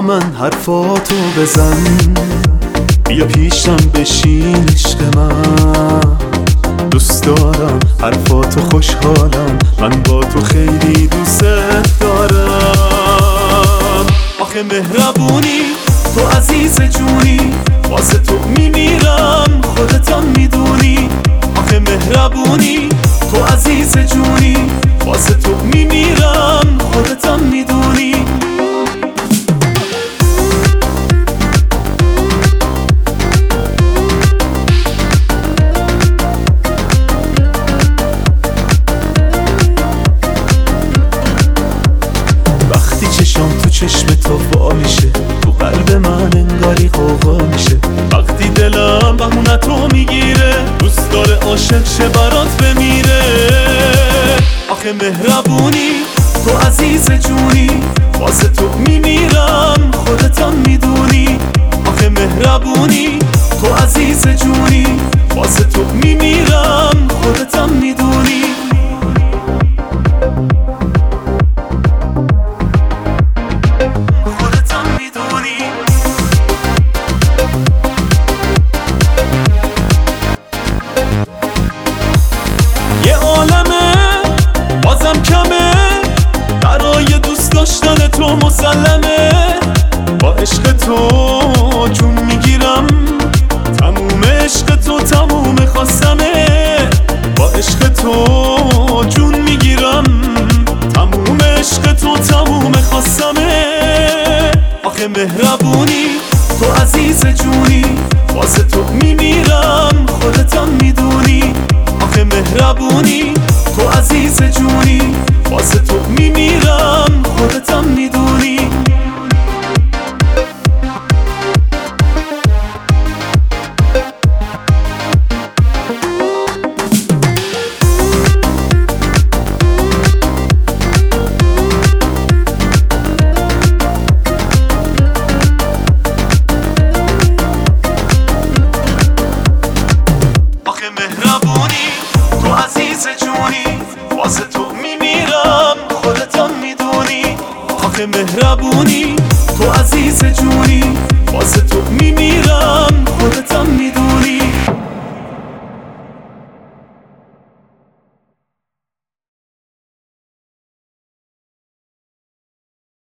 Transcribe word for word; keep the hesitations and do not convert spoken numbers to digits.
من حرفاتو بزن، بیا پیشم بشین عشق من. دوست دارم حرفاتو، خوشحالم، من با تو خیلی دوست دارم. آخه مهربونی تو عزیز جونی، واسه تو میمیرم خودتم میدونی. آخه مهربونی تو عزیز جونی، واسه تو میمیرم خودتم میدونی. وقتی چشام تو چشم تو وا میشه، تو قلب من انگاری قوقا میشه. وقتی دلم بهونتو میگیره، دوست داره عاشق شه برات بمیره. آخه مهربونی تو عزیز جونی، واسه تو میمیرم خودتم میدونی. آخه مهربونی تو عزیز جونی، واسه تو میمیرم خودتم میدونی. یه عالمه بازم کمه، برای دوست داشتن تو مسلمه. با عشق تو جون میگیرم، تموم عشق تو تموم خواستمه. با عشق تو جون میگیرم، تموم عشق تو تموم خواستمه. آخه مهربونی تو عزیز جونی، واسه تو میمیرم خودتم میدونی. آخه مهربونی تو عزیز جونی، واسه تو میمیرم خودتم میدونی. آخه مهربونی تو عزیز جونی، واسه تو میمیرم خودتم میدونی. آخه مهربونی تو عزیز جونی، واسه تو میمیرم خودتم میدونی.